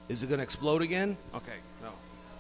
Is it going to explode again? Okay, no.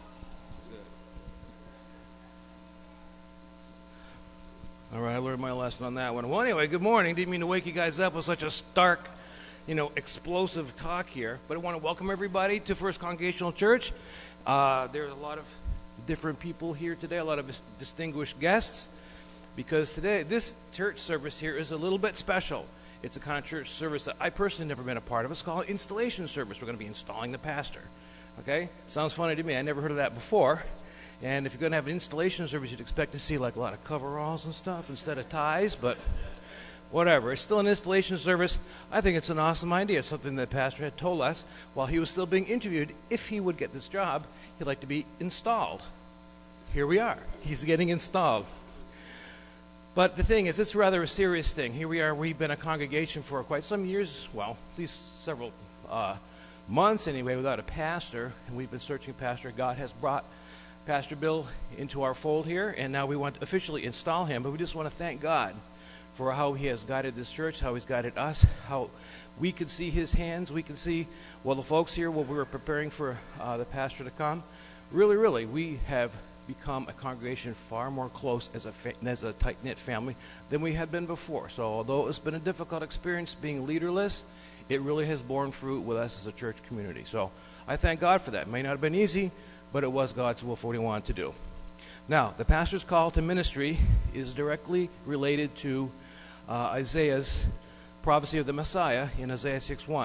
Good. All right, I learned my lesson on that one. Well, anyway, good morning. Didn't mean to wake you guys up with such a stark, explosive talk here. But I want to welcome everybody to First Congregational Church. There's a lot of different people here today, a lot of distinguished guests, because today, this church service here is a little bit special. It's a kind of church service that I personally never been a part of. It's called installation service. We're going to be installing the pastor. Okay? Sounds funny to me. I never heard of that before. And if you're going to have an installation service, you'd expect to see like a lot of coveralls and stuff instead of ties, but whatever. It's still an installation service. I think it's an awesome idea. It's something that the pastor had told us while he was still being interviewed. If he would get this job, he'd like to be installed. Here we are. He's getting installed. But the thing is, it's rather a serious thing. Here we are. We've been a congregation for quite some years, well, at least several months anyway, without a pastor. And we've been searching a pastor. God has brought Pastor Bill into our fold here, and now we want to officially install him. But we just want to thank God for how he has guided this church, how he's guided us, how we could see his hands. We could see, well, the folks here, while we were preparing for the pastor to come, really, we have become a congregation far more close as a tight-knit family than we had been before. So although it's been a difficult experience being leaderless, it really has borne fruit with us as a church community. So I thank God for that. It may not have been easy, but it was God's will for what he wanted to do. Now, the pastor's call to ministry is directly related to Isaiah's prophecy of the Messiah in Isaiah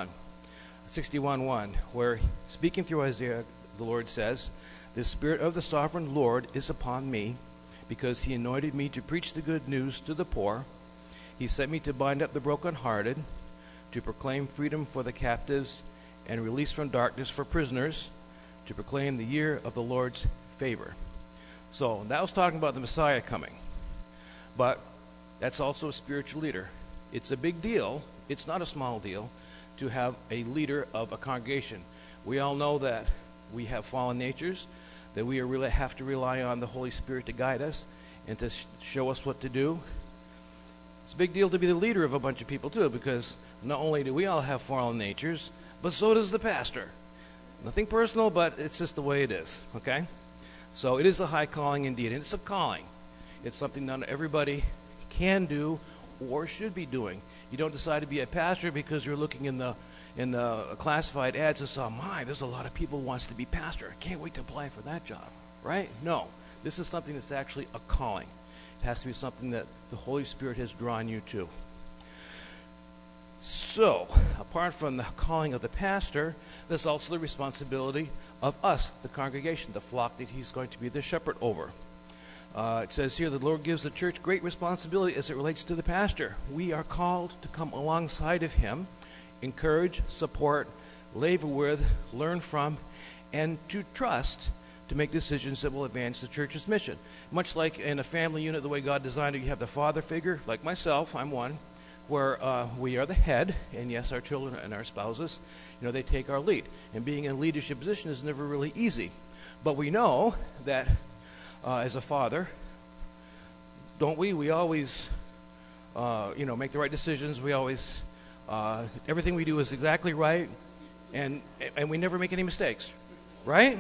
61:1, where speaking through Isaiah, the Lord says, "The Spirit of the Sovereign Lord is upon me, because he anointed me to preach the good news to the poor. He sent me to bind up the brokenhearted, to proclaim freedom for the captives and release from darkness for prisoners, to proclaim the year of the Lord's favor." So that was talking about the Messiah coming. But that's also a spiritual leader. It's a big deal. It's not a small deal to have a leader of a congregation. We all know that we have fallen natures, that we really have to rely on the Holy Spirit to guide us and to show us what to do. It's a big deal to be the leader of a bunch of people too, because not only do we all have fallen natures, but so does the pastor. Nothing personal, but it's just the way it is, okay? So it is a high calling indeed, and it's a calling. It's something not everybody can do or should be doing. You don't decide to be a pastor because you're looking in the classified ads and saw, there's a lot of people who wants to be pastor. I can't wait to apply for that job, right? No, this is something that's actually a calling. It has to be something that the Holy Spirit has drawn you to. So, apart from the calling of the pastor, there's also the responsibility of us, the congregation, the flock that he's going to be the shepherd over. It says here, the Lord gives the church great responsibility as it relates to the pastor. We are called to come alongside of him, encourage, support, labor with, learn from, and to trust to make decisions that will advance the church's mission. Much like in a family unit, the way God designed it, you have the father figure, like myself, I'm one, where we are the head, and yes, our children and our spouses, they take our lead. And being in a leadership position is never really easy. But we know that as a father, don't we? We always, make the right decisions. We always, everything we do is exactly right, and we never make any mistakes, right?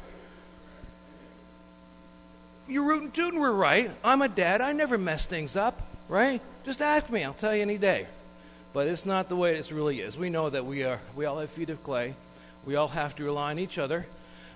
You're rootin' tootin', we're right. I'm a dad. I never mess things up, right? Just ask me. I'll tell you any day. But it's not the way it really is. We know that we all have feet of clay. We all have to rely on each other.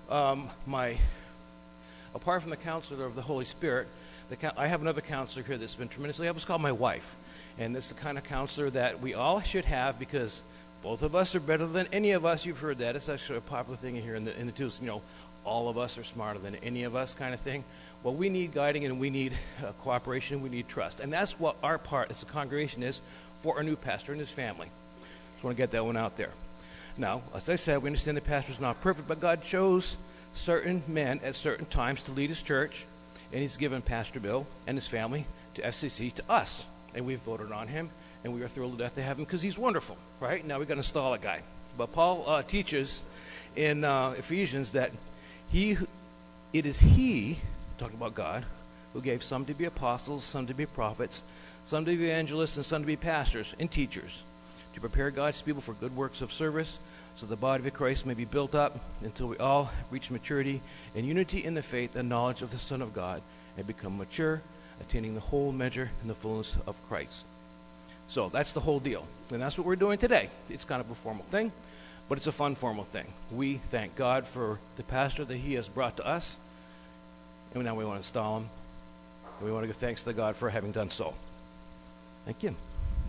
Apart from the counselor of the Holy Spirit, I have another counselor here that's been tremendously helpful. It's called my wife. And it's the kind of counselor that we all should have, because both of us are better than any of us. You've heard that. It's actually a popular thing here in the twos. All of us are smarter than any of us kind of thing. Well, we need guiding, and we need cooperation, we need trust. And that's what our part as a congregation is for our new pastor and his family. Just want to get that one out there. Now, as I said, we understand the pastor's not perfect, but God chose certain men at certain times to lead his church, and he's given Pastor Bill and his family to FCC to us. And we've voted on him, and we are thrilled to death to have him because he's wonderful, right? Now we're going to install a guy. But Paul teaches in Ephesians that it is he, talking about God, who gave some to be apostles, some to be prophets, some to be evangelists, and some to be pastors and teachers, to prepare God's people for good works of service, so the body of Christ may be built up until we all reach maturity and unity in the faith and knowledge of the Son of God and become mature, attaining the whole measure and the fullness of Christ. So that's the whole deal. And that's what we're doing today. It's kind of a formal thing, but it's a fun formal thing. We thank God for the pastor that he has brought to us, and now we want to install him. And we want to give thanks to God for having done so. Thank you.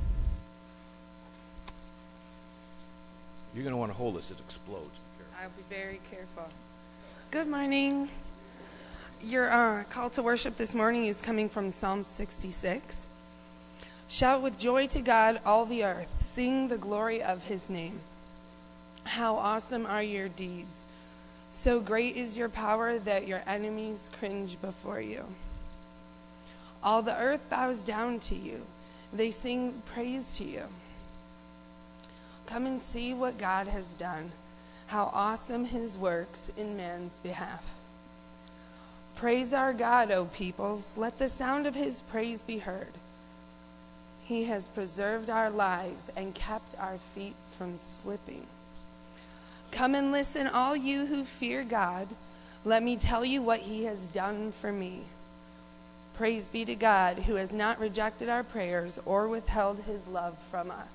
You're going to want to hold this. It explodes. I'll be very careful. Good morning. Your call to worship this morning is coming from Psalm 66. Shout with joy to God, all the earth. Sing the glory of his name. How awesome are your deeds. So great is your power that your enemies cringe before you. All the earth bows down to you. They sing praise to you. Come and see what God has done, how awesome his works in man's behalf. Praise our God, O peoples. Let the sound of his praise be heard. He has preserved our lives and kept our feet from slipping. Come and listen, all you who fear God. Let me tell you what he has done for me. Praise be to God, who has not rejected our prayers or withheld his love from us.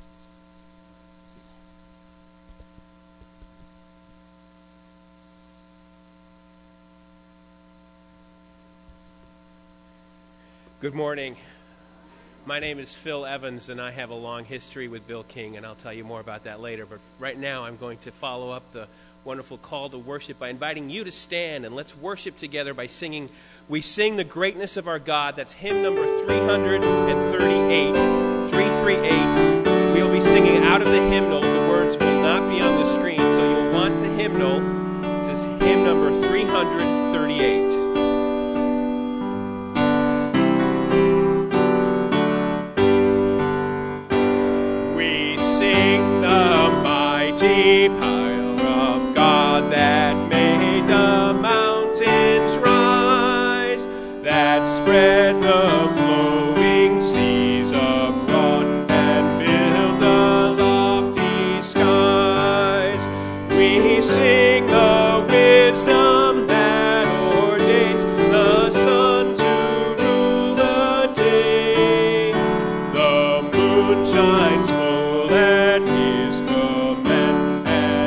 Good morning. My name is Phil Evans, and I have a long history with Bill King, and I'll tell you more about that later. But right now, I'm going to follow up the wonderful call to worship by inviting you to stand, and let's worship together by singing, We Sing the Greatness of Our God. That's hymn number 338. 338. We'll be singing out of the hymnal. The words will not be on the screen, so you'll want the hymnal. This is hymn number 338. Power of God that made the mountains rise, that spread the flowing seas abroad and built the lofty skies. We sing the wisdom that ordained the sun to rule the day. The moon shines full at his command,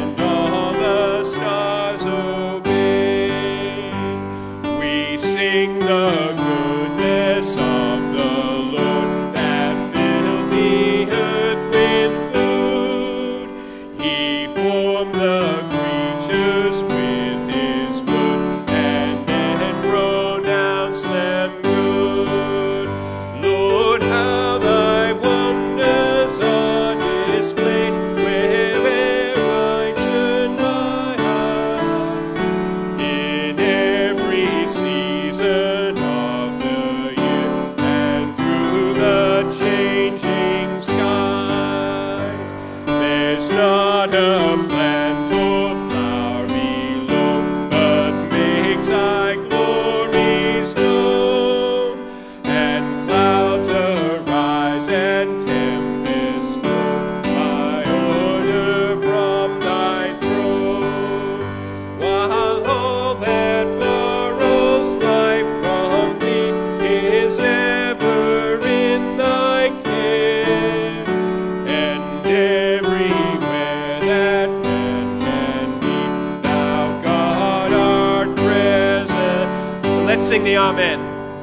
stars obey. We sing the goodness of the Lord that filled the earth with food. He formed the creatures with his word and then pronounced them good. Lord, how thy wonders are displayed wherever I turn my eye. In every season of the year and through the changing skies, there's not a plant or flower below, but makes thy glories known. And clouds arise and tempests flow by order from thy throne. While all that borrows life from thee is ever in thy care, and everywhere that man can be, thou God art present. Let's sing the Amen.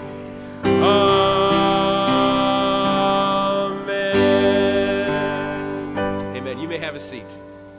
Amen. Amen. You may have a seat.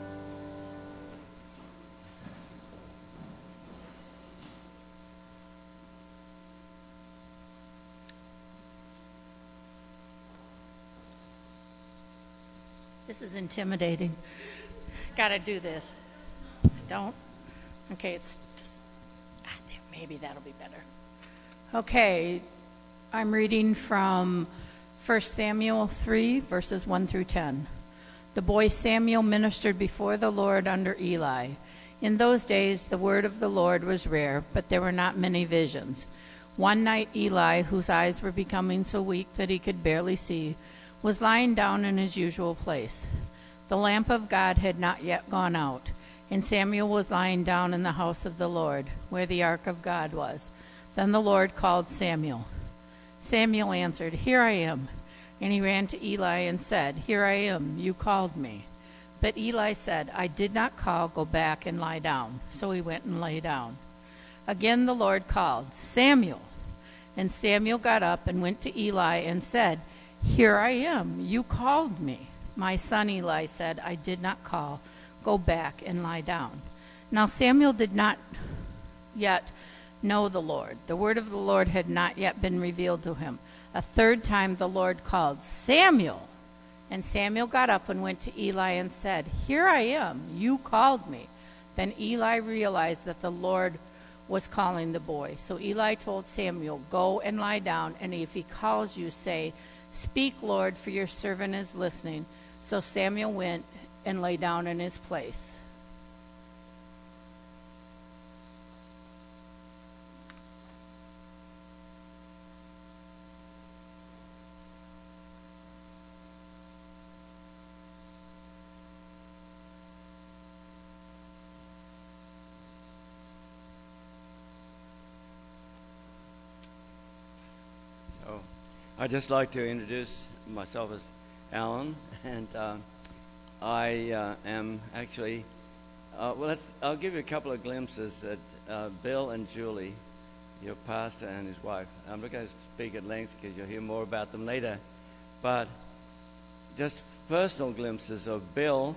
This is intimidating. Gotta do this. Don't? Okay, it's just, maybe that'll be better. Okay, I'm reading from 1 Samuel 3, verses 1 through 10. The boy Samuel ministered before the Lord under Eli. In those days, the word of the Lord was rare, but there were not many visions. One night, Eli, whose eyes were becoming so weak that he could barely see, was lying down in his usual place. The lamp of God had not yet gone out, and Samuel was lying down in the house of the Lord, where the ark of God was. Then the Lord called Samuel. Samuel answered, "Here I am." And he ran to Eli and said, "Here I am, you called me." But Eli said, "I did not call, go back and lie down." So he went and lay down. Again the Lord called, "Samuel." And Samuel got up and went to Eli and said, "Here I am, you called me." "My son," Eli said, "I did not call, go back and lie down." Now Samuel did not yet know the Lord. The word of the Lord had not yet been revealed to him. A third time the Lord called, "Samuel." And Samuel got up and went to Eli and said, "Here I am, you called me." Then Eli realized that the Lord was calling the boy. So Eli told Samuel, "Go and lie down, and if he calls you, say, 'Speak, Lord, for your servant is listening.'" So Samuel went and lay down in his place. I'd just like to introduce myself as Alan, and I am actually, I'll give you a couple of glimpses at Bill and Julie, your pastor and his wife. I'm not going to speak at length because you'll hear more about them later, but just personal glimpses of Bill.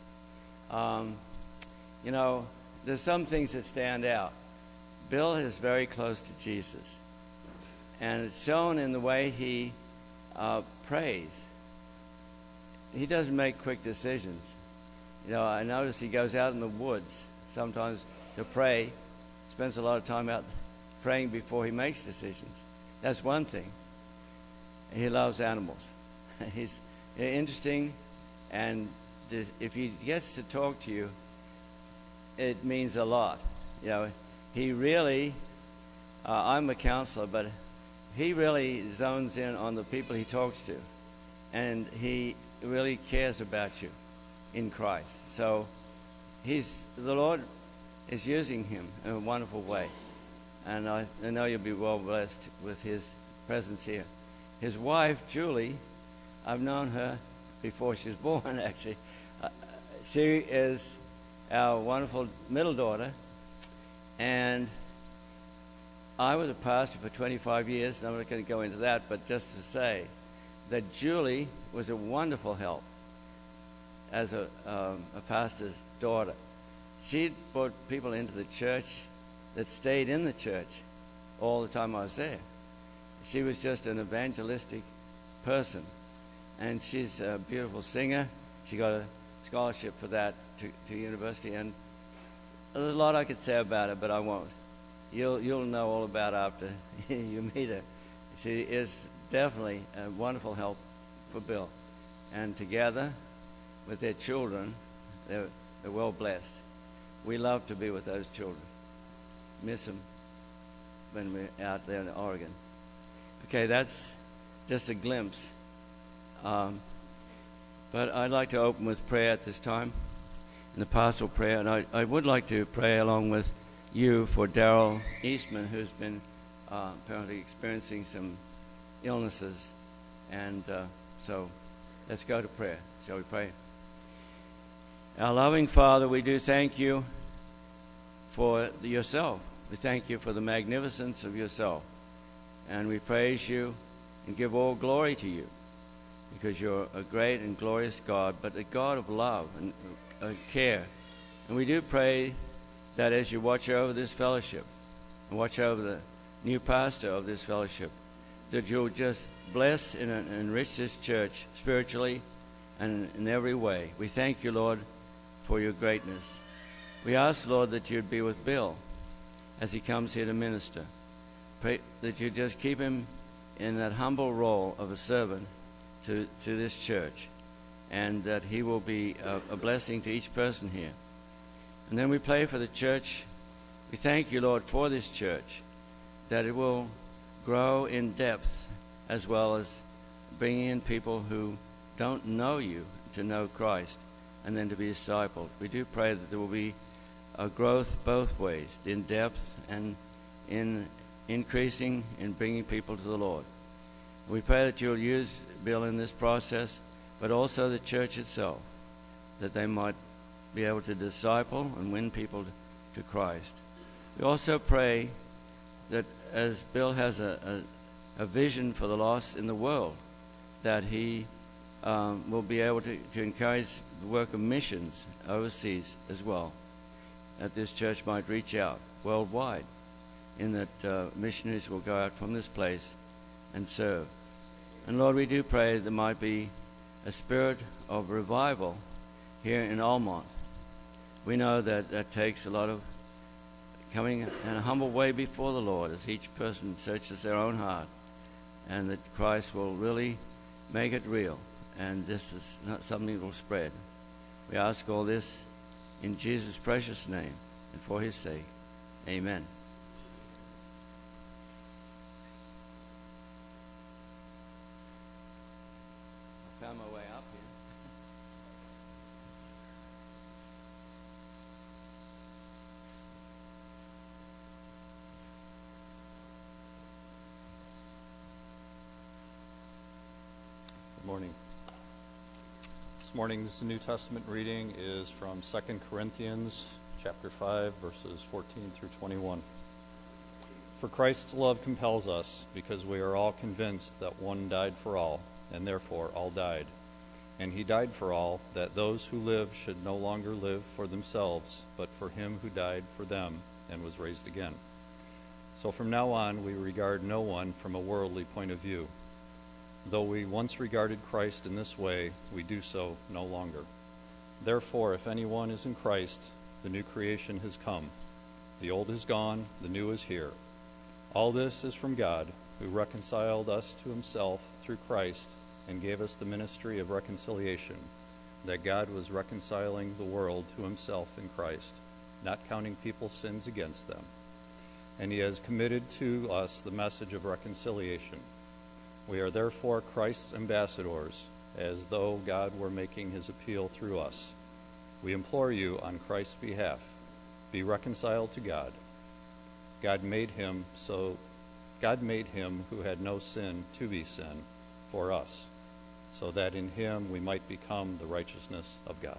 You know, there's some things that stand out. Bill is very close to Jesus. And it's shown in the way he prays. He doesn't make quick decisions. You know, I notice he goes out in the woods sometimes to pray, spends a lot of time out praying before he makes decisions. That's one thing. He loves animals. He's interesting, and if he gets to talk to you, it means a lot. You know, he really, I'm a counselor, but he really zones in on the people he talks to, and he really cares about you in Christ. So the Lord is using him in a wonderful way, and I know you'll be well blessed with his presence here. His wife, Julie, I've known her before she was born, actually. She is our wonderful middle daughter, and I was a pastor for 25 years, and I'm not going to go into that, but just to say that Julie was a wonderful help as a pastor's daughter. She brought people into the church that stayed in the church all the time I was there. She was just an evangelistic person, and she's a beautiful singer. She got a scholarship for that to university, and there's a lot I could say about her, but I won't. You'll know all about her after you meet her. She is definitely a wonderful help for Bill. And together with their children, they're well blessed. We love to be with those children. Miss them when we're out there in Oregon. Okay, that's just a glimpse. But I'd like to open with prayer at this time, in the pastoral prayer. And I would like to pray along with you for Daryl Eastman, who's been apparently experiencing some illnesses. And so let's go to prayer. Shall we pray? Our loving Father, we do thank you for yourself. We thank you for the magnificence of yourself. And we praise you and give all glory to you, because you're a great and glorious God, but a God of love and care. And we do pray that as you watch over this fellowship and watch over the new pastor of this fellowship, that you'll just bless and enrich this church spiritually and in every way. We thank you, Lord, for your greatness. We ask, Lord, that you'd be with Bill as he comes here to minister. Pray that you just keep him in that humble role of a servant to this church, and that he will be a blessing to each person here. And then we pray for the church. We thank you, Lord, for this church, that it will grow in depth as well as bringing in people who don't know you to know Christ and then to be discipled. We do pray that there will be a growth both ways, in depth and in increasing in bringing people to the Lord. We pray that you'll use Bill in this process, but also the church itself, that they might be able to disciple and win people to Christ. We also pray that as Bill has a vision for the lost in the world, that he will be able to encourage the work of missions overseas as well, that this church might reach out worldwide, in that missionaries will go out from this place and serve. And Lord, we do pray there might be a spirit of revival here in Almont. We know that that takes a lot of coming in a humble way before the Lord as each person searches their own heart, and that Christ will really make it real, and this is not something that will spread. We ask all this in Jesus' precious name and for his sake. Amen. I found my way up here. Good morning. This morning's New Testament reading is from 2 Corinthians chapter 5, verses 14 through 21. For Christ's love compels us, because we are all convinced that one died for all, and therefore all died. And he died for all, that those who live should no longer live for themselves, but for him who died for them and was raised again. So from now on we regard no one from a worldly point of view. Though we once regarded Christ in this way, we do so no longer. Therefore, if anyone is in Christ, the new creation has come. The old is gone, the new is here. All this is from God, who reconciled us to himself through Christ and gave us the ministry of reconciliation, that God was reconciling the world to himself in Christ, not counting people's sins against them. And he has committed to us the message of reconciliation. We are therefore Christ's ambassadors, as though God were making his appeal through us. We implore you on Christ's behalf, be reconciled to God. God made him who had no sin to be sin for us, so that in him we might become the righteousness of God.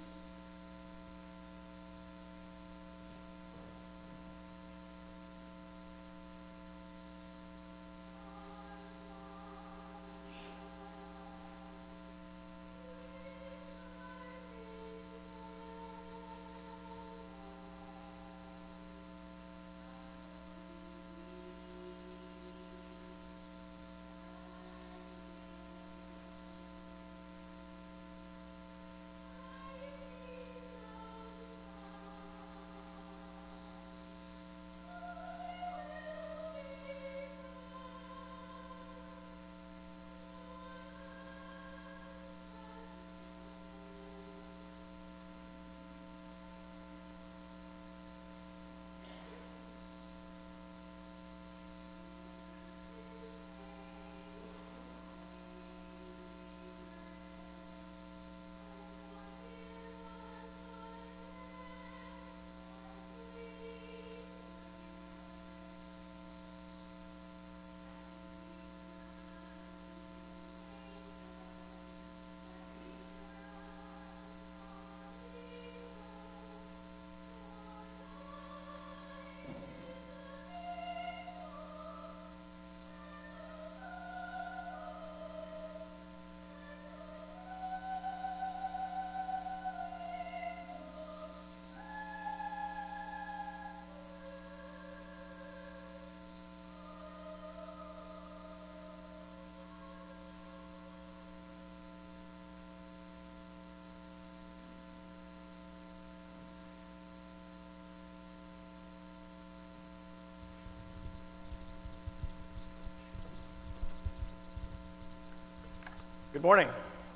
Good morning.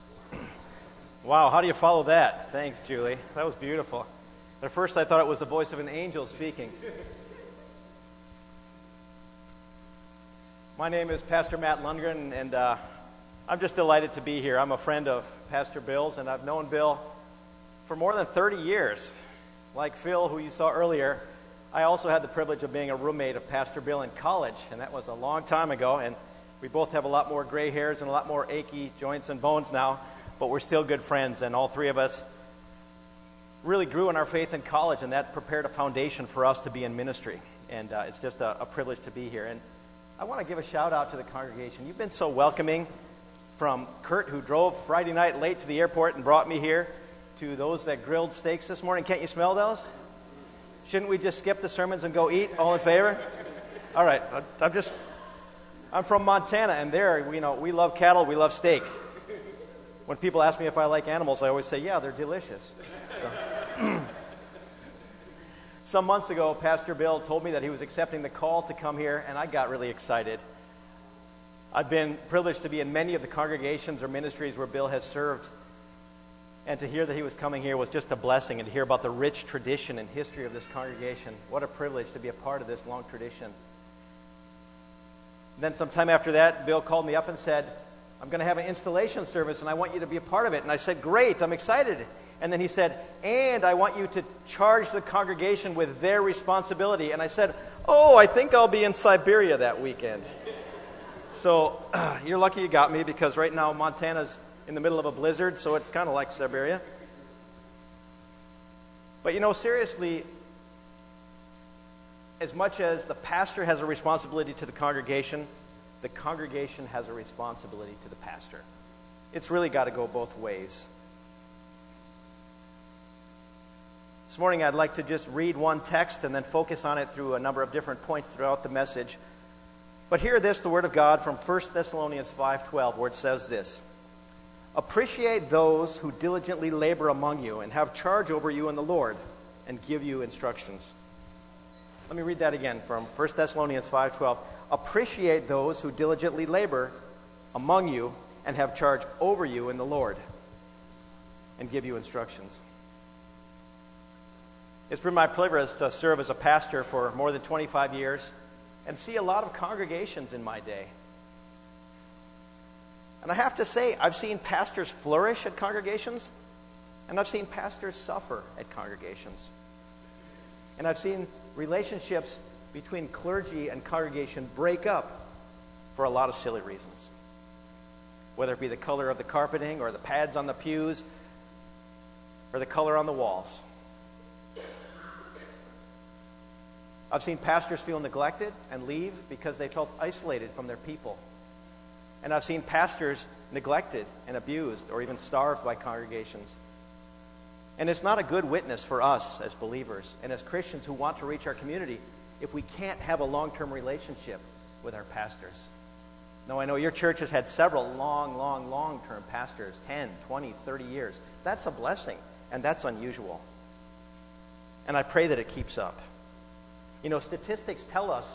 Wow, how do you follow that? Thanks, Julie. That was beautiful. At first I thought it was the voice of an angel speaking. My name is Pastor Matt Lundgren, and I'm just delighted to be here. I'm a friend of Pastor Bill's, and I've known Bill for more than 30 years. Like Phil, who you saw earlier, I also had the privilege of being a roommate of Pastor Bill in college, and that was a long time ago, and we both have a lot more gray hairs and a lot more achy joints and bones now, but we're still good friends, and all three of us really grew in our faith in college, and that prepared a foundation for us to be in ministry, and it's just a privilege to be here. And I want to give a shout out to the congregation. You've been so welcoming, from Kurt, who drove Friday night late to the airport and brought me here, to those that grilled steaks this morning. Can't you smell those? Shouldn't we just skip the sermons and go eat? All in favor? All right. I'm from Montana, and there, we love cattle, we love steak. When people ask me if I like animals, I always say, yeah, they're delicious. So. Some months ago, Pastor Bill told me that he was accepting the call to come here, and I got really excited. I've been privileged to be in many of the congregations or ministries where Bill has served, and to hear that he was coming here was just a blessing, and to hear about the rich tradition and history of this congregation. What a privilege to be a part of this long tradition. Then sometime after that, Bill called me up and said, I'm going to have an installation service, and I want you to be a part of it. And I said, great, I'm excited. And then he said, and I want you to charge the congregation with their responsibility. And I said, oh, I think I'll be in Siberia that weekend. So you're lucky you got me, because right now Montana's in the middle of a blizzard, so it's kind of like Siberia. But seriously, as much as the pastor has a responsibility to the congregation has a responsibility to the pastor. It's really got to go both ways. This morning I'd like to just read one text and then focus on it through a number of different points throughout the message. But hear this, the word of God from 1 Thessalonians 5:12, where it says this: appreciate those who diligently labor among you and have charge over you in the Lord and give you instructions. Let me read that again from 1 Thessalonians 5:12. Appreciate those who diligently labor among you and have charge over you in the Lord and give you instructions. It's been my privilege to serve as a pastor for more than 25 years and see a lot of congregations in my day. And I have to say, I've seen pastors flourish at congregations, and I've seen pastors suffer at congregations. And I've seen relationships between clergy and congregation break up for a lot of silly reasons. Whether it be the color of the carpeting or the pads on the pews or the color on the walls. I've seen pastors feel neglected and leave because they felt isolated from their people. And I've seen pastors neglected and abused or even starved by congregations. And it's not a good witness for us as believers and as Christians who want to reach our community if we can't have a long-term relationship with our pastors. Now, I know your church has had several long-term pastors, 10, 20, 30 years. That's a blessing, and that's unusual. And I pray that it keeps up. Statistics tell us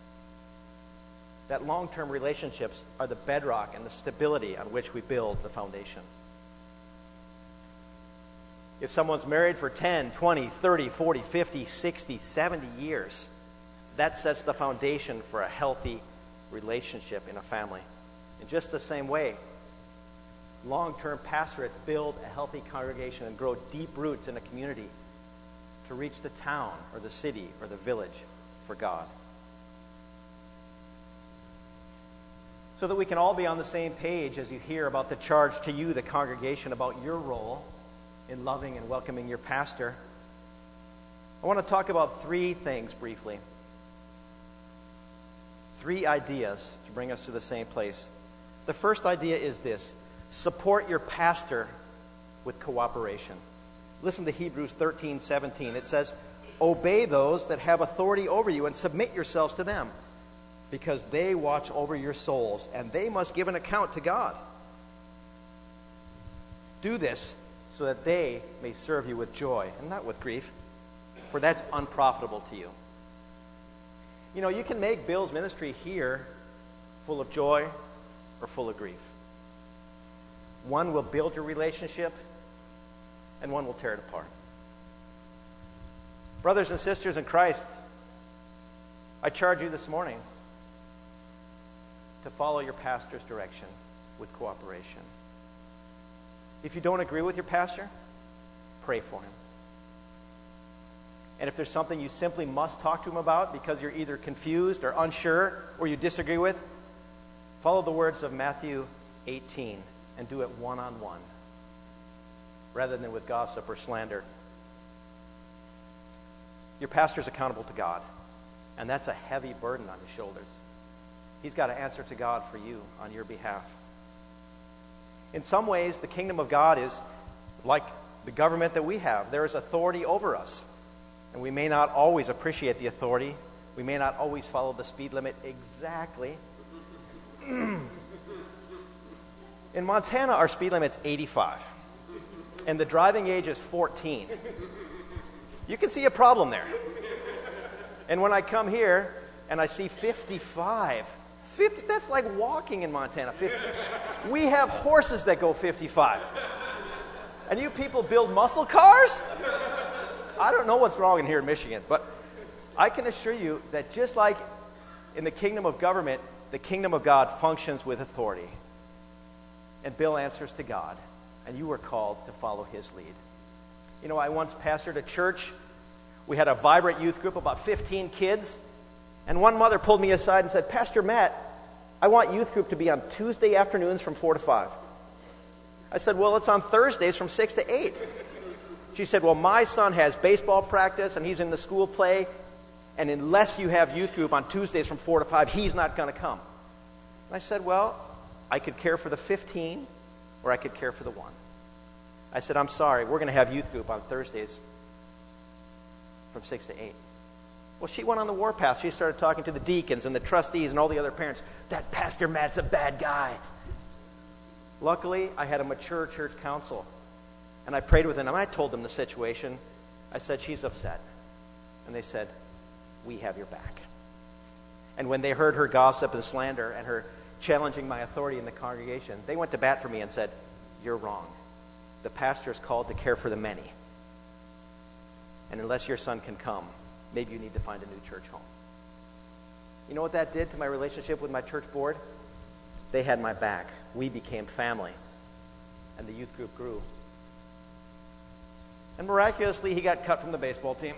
that long-term relationships are the bedrock and the stability on which we build the foundation. If someone's married for 10, 20, 30, 40, 50, 60, 70 years, that sets the foundation for a healthy relationship in a family. In just the same way, long-term pastorates build a healthy congregation and grow deep roots in a community to reach the town or the city or the village for God. So that we can all be on the same page as you hear about the charge to you, the congregation, about your role in loving and welcoming your pastor, I want to talk about three things briefly. Three ideas to bring us to the same place. The first idea is this: support your pastor with cooperation. Listen to Hebrews 13:17. It says, obey those that have authority over you and submit yourselves to them, because they watch over your souls, and they must give an account to God. Do this so that they may serve you with joy and not with grief, for that's unprofitable to you. You can make Bill's ministry here full of joy or full of grief. One will build your relationship, and one will tear it apart. Brothers and sisters in Christ, I charge you this morning to follow your pastor's direction with cooperation. If you don't agree with your pastor, pray for him. And if there's something you simply must talk to him about because you're either confused or unsure or you disagree with, follow the words of Matthew 18 and do it one-on-one rather than with gossip or slander. Your pastor's accountable to God, and that's a heavy burden on his shoulders. He's got to answer to God for you on your behalf. In some ways, the kingdom of God is like the government that we have. There is authority over us, and we may not always appreciate the authority. We may not always follow the speed limit exactly. In Montana, our speed limit's 85, and the driving age is 14. You can see a problem there. And when I come here and I see 55, 50, that's like walking in Montana. 50. We have horses that go 55. And you people build muscle cars? I don't know what's wrong in here in Michigan, but I can assure you that just like in the kingdom of government, the kingdom of God functions with authority. And Bill answers to God, and you were called to follow his lead. You know, I once pastored a church. We had a vibrant youth group, about 15 kids. And one mother pulled me aside and said, Pastor Matt, I want youth group to be on Tuesday afternoons from 4 to 5. I said, well, it's on Thursdays from 6 to 8. She said, well, my son has baseball practice and he's in the school play, and unless you have youth group on Tuesdays from 4 to 5, he's not going to come. And I said, well, I could care for the 15 or I could care for the 1. I said, I'm sorry, we're going to have youth group on Thursdays from 6 to 8. Well, she went on the warpath. She started talking to the deacons and the trustees and all the other parents. That Pastor Matt's a bad guy. Luckily, I had a mature church council, and I prayed with them, and I told them the situation. I said, she's upset. And they said, we have your back. And when they heard her gossip and slander and her challenging my authority in the congregation, they went to bat for me and said, you're wrong. The pastor is called to care for the many. And unless your son can come, maybe you need to find a new church home. You know what that did to my relationship with my church board? They had my back. We became family. And the youth group grew. And miraculously, he got cut from the baseball team.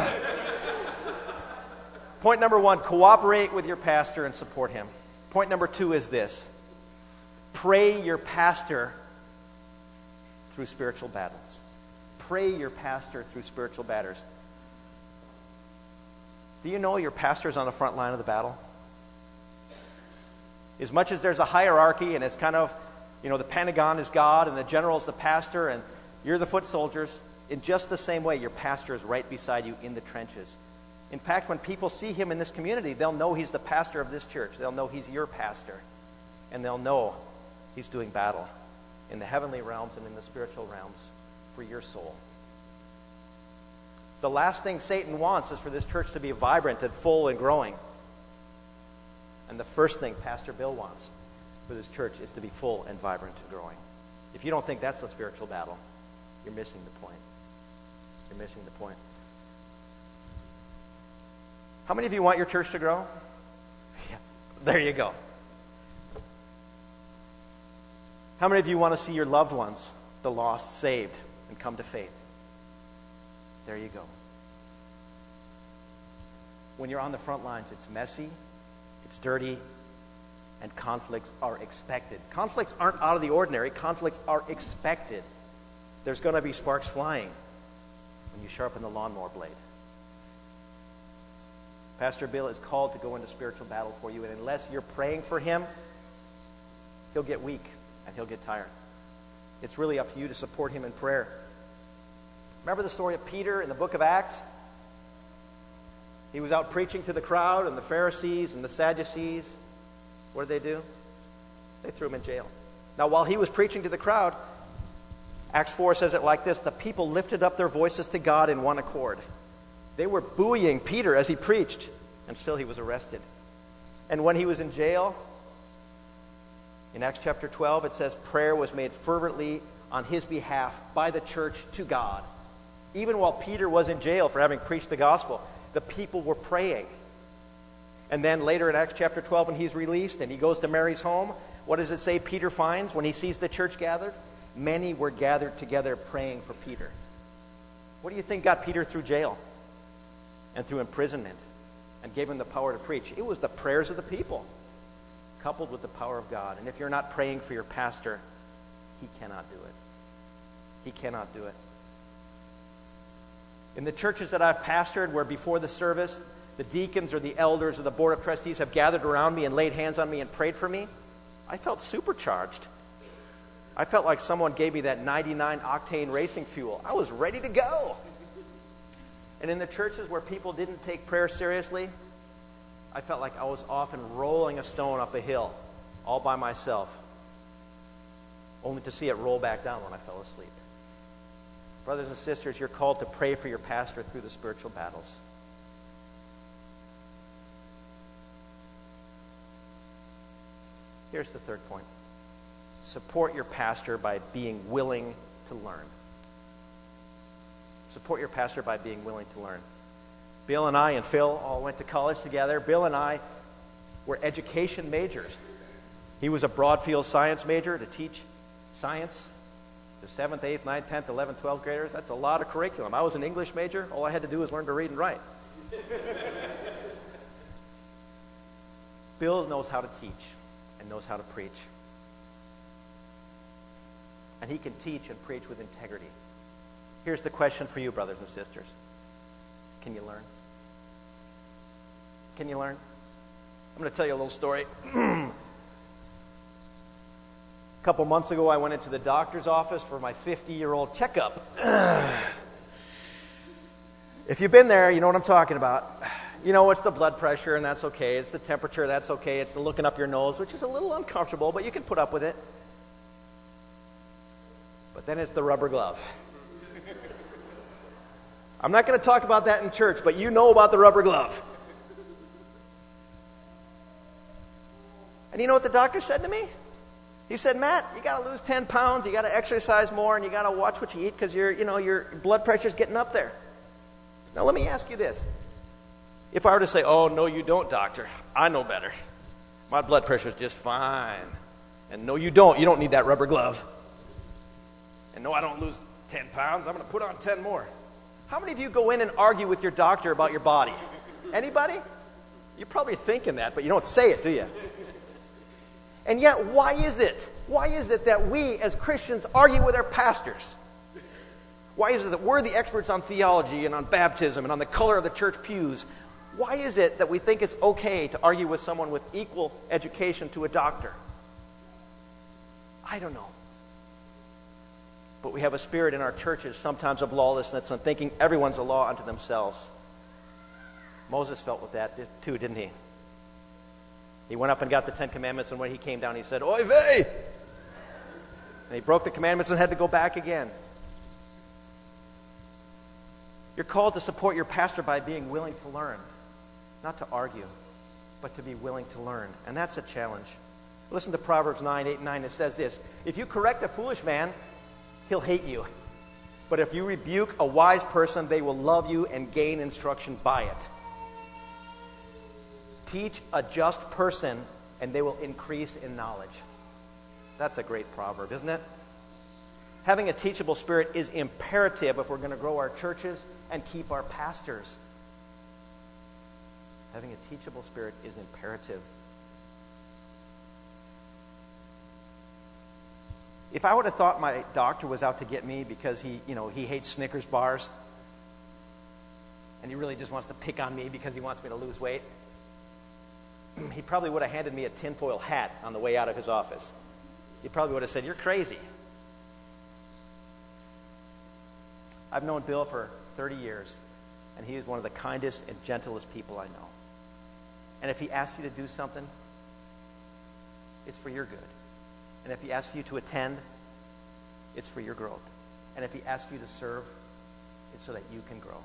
Point number 1, cooperate with your pastor and support him. Point number 2 is this: pray your pastor through spiritual battles. Pray your pastor through spiritual battles. Do you know your pastor's on the front line of the battle? As much as there's a hierarchy and it's kind of, you know, the Pentagon is God and the general's the pastor and you're the foot soldiers, in just the same way, your pastor is right beside you in the trenches. In fact, when people see him in this community, they'll know he's the pastor of this church. They'll know he's your pastor. And they'll know he's doing battle in the heavenly realms and in the spiritual realms for your soul. The last thing Satan wants is for this church to be vibrant and full and growing. And the first thing Pastor Bill wants for this church is to be full and vibrant and growing. If you don't think that's a spiritual battle, you're missing the point. You're missing the point. How many of you want your church to grow? Yeah, there you go. How many of you want to see your loved ones, the lost, saved and come to faith? There you go. When you're on the front lines, it's messy, it's dirty, and conflicts are expected. Conflicts aren't out of the ordinary. Conflicts are expected. There's going to be sparks flying when you sharpen the lawnmower blade. Pastor Bill is called to go into spiritual battle for you, and unless you're praying for him, he'll get weak and he'll get tired. It's really up to you to support him in prayer. Remember the story of Peter in the book of Acts? He was out preaching to the crowd, and the Pharisees and the Sadducees, what did they do? They threw him in jail. Now, while he was preaching to the crowd, Acts 4 says it like this: the people lifted up their voices to God in one accord. They were buoying Peter as he preached, and still he was arrested. And when he was in jail, in Acts chapter 12, it says prayer was made fervently on his behalf by the church to God. Even while Peter was in jail for having preached the gospel, the people were praying. And then later in Acts chapter 12, when he's released and he goes to Mary's home, what does it say Peter finds when he sees the church gathered? Many were gathered together praying for Peter. What do you think got Peter through jail and through imprisonment and gave him the power to preach? It was the prayers of the people coupled with the power of God. And if you're not praying for your pastor, he cannot do it. He cannot do it. In the churches that I've pastored, where before the service, the deacons or the elders or the board of trustees have gathered around me and laid hands on me and prayed for me, I felt supercharged. I felt like someone gave me that 99 octane racing fuel. I was ready to go. And in the churches where people didn't take prayer seriously, I felt like I was often rolling a stone up a hill all by myself, only to see it roll back down when I fell asleep. Brothers and sisters, you're called to pray for your pastor through the spiritual battles. Here's the third point. Support your pastor by being willing to learn. Support your pastor by being willing to learn. Bill and I and Phil all went to college together. Bill and I were education majors. He was a Broadfield science major to teach science to 7th, 8th, 9th, 10th, 11th, 12th graders. That's a lot of curriculum. I was an English major. All I had to do was learn to read and write. Bill knows how to teach and knows how to preach. And he can teach and preach with integrity. Here's the question for you, brothers and sisters. Can you learn? Can you learn? I'm going to tell you a little story. A couple months ago, I went into the doctor's office for my 50-year-old checkup. If you've been there, you know what I'm talking about. You know, it's the blood pressure, and that's okay. It's the temperature, that's okay. It's the looking up your nose, which is a little uncomfortable, but you can put up with it. But then it's the rubber glove. I'm not going to talk about that in church, but you know about the rubber glove. And you know what the doctor said to me? He said, Matt, you got to lose 10 pounds, you got to exercise more, and you got to watch what you eat because your blood pressure's getting up there. Now let me ask you this. If I were to say, oh, no, you don't, doctor, I know better. My blood pressure's just fine. And no, you don't. You don't need that rubber glove. And no, I don't lose 10 pounds. I'm going to put on 10 more. How many of you go in and argue with your doctor about your body? Anybody? You're probably thinking that, but you don't say it, do you? And yet, why is it? Why is it that we as Christians argue with our pastors? Why is it that we're the experts on theology and on baptism and on the color of the church pews? Why is it that we think it's okay to argue with someone with equal education to a doctor? I don't know. But we have a spirit in our churches sometimes of lawlessness and thinking everyone's a law unto themselves. Moses felt with that too, didn't he? He went up and got the 10 Commandments, and when he came down, he said, Oy vey! And he broke the commandments and had to go back again. You're called to support your pastor by being willing to learn. Not to argue, but to be willing to learn. And that's a challenge. Listen to Proverbs 9, 8, and 9. It says this, if you correct a foolish man, he'll hate you. But if you rebuke a wise person, they will love you and gain instruction by it. Teach a just person, and they will increase in knowledge. That's a great proverb, isn't it? Having a teachable spirit is imperative if we're going to grow our churches and keep our pastors. Having a teachable spirit is imperative. If I would have thought my doctor was out to get me because he hates Snickers bars, and he really just wants to pick on me because he wants me to lose weight, he probably would have handed me a tinfoil hat on the way out of his office. He probably would have said, "You're crazy." I've known Bill for 30 years, and he is one of the kindest and gentlest people I know. And if he asks you to do something, it's for your good. And if he asks you to attend, it's for your growth. And if he asks you to serve, it's so that you can grow.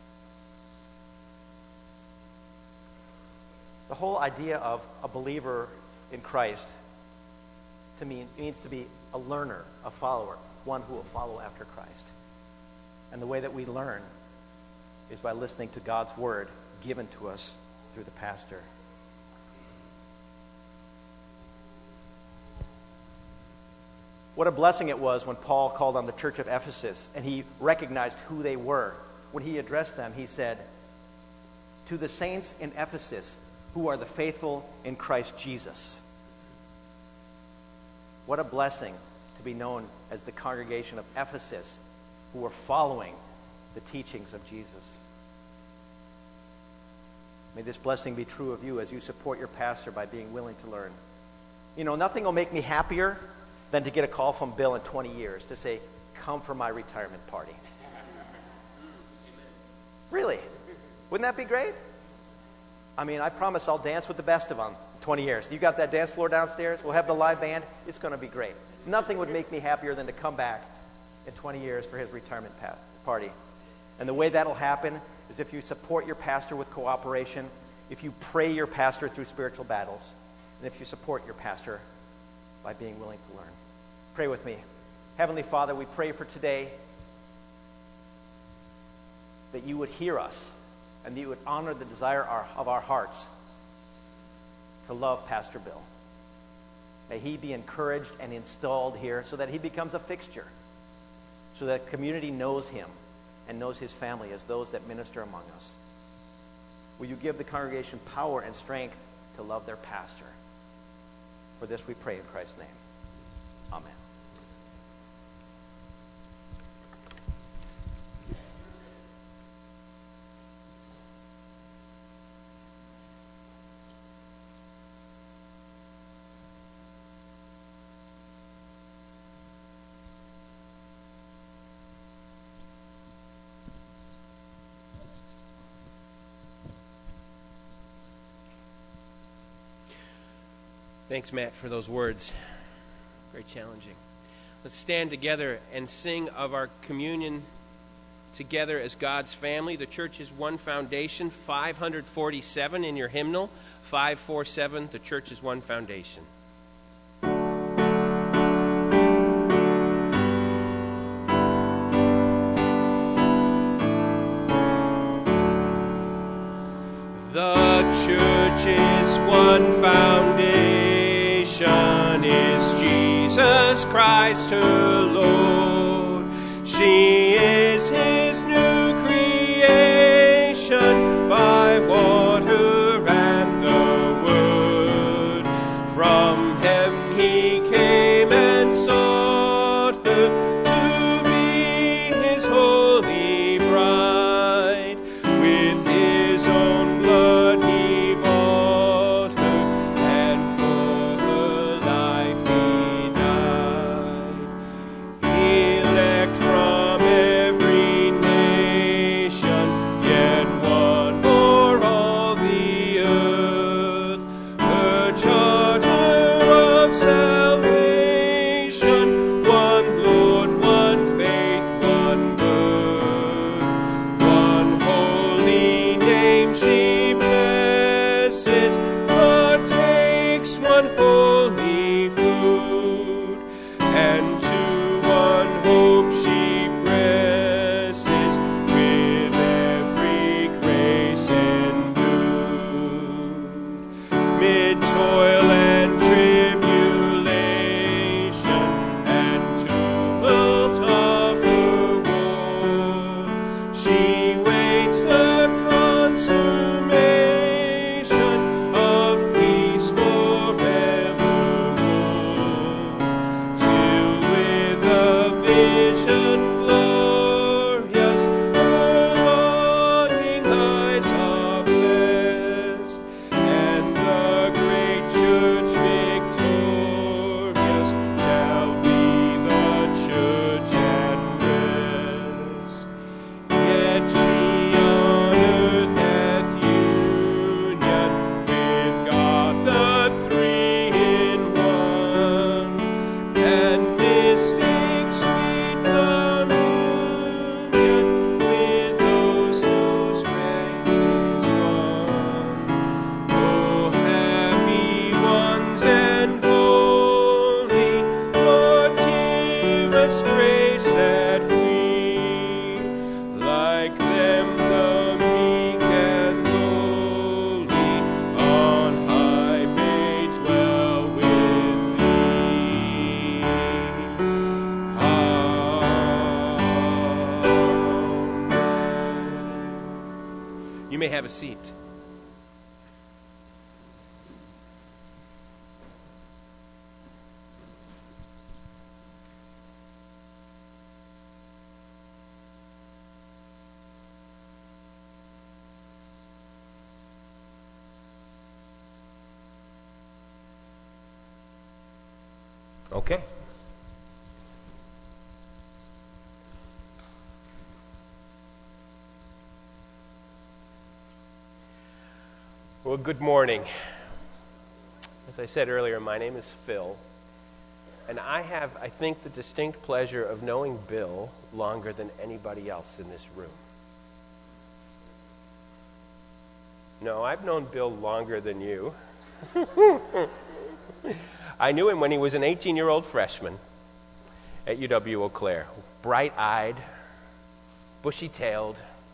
The whole idea of a believer in Christ to me means to be a learner, a follower, one who will follow after Christ. And the way that we learn is by listening to God's word given to us through the pastor. What a blessing it was when Paul called on the church of Ephesus and he recognized who they were. When he addressed them, he said, "To the saints in Ephesus who are the faithful in Christ Jesus." What a blessing to be known as the congregation of Ephesus who were following the teachings of Jesus. May this blessing be true of you as you support your pastor by being willing to learn. You know, nothing will make me happier than to get a call from Bill in 20 years to say, "Come for my retirement party." Really? Wouldn't that be great? I mean, I promise I'll dance with the best of them in 20 years. You got that dance floor downstairs? We'll have the live band. It's going to be great. Nothing would make me happier than to come back in 20 years for his retirement party. And the way that'll happen is if you support your pastor with cooperation, if you pray your pastor through spiritual battles, and if you support your pastor by being willing to learn. Pray with me. Heavenly Father, we pray for today that you would hear us and that you would honor the desire of our hearts to love Pastor Bill. May he be encouraged and installed here so that he becomes a fixture, so that the community knows him and knows his family as those that minister among us. Will you give the congregation power and strength to love their pastor? For this we pray in Christ's name. Amen. Thanks, Matt, for those words. Very challenging. Let's stand together and sing of our communion together as God's family. The church is one foundation, 547 in your hymnal. 547, the church is one foundation. The church is one foundation. Is Jesus Christ her Lord. She is his new creation by water and the word. From heaven he came and sought her to be his holy bride. With his own blood he bought her, and for her life he died. Elect from have a seat. Okay. Well, good morning. As I said earlier, my name is Phil, and I have, I think, the distinct pleasure of knowing Bill longer than anybody else in this room. No, I've known Bill longer than you. I knew him when he was an 18-year-old freshman at UW-Eau Claire. Bright-eyed, bushy-tailed.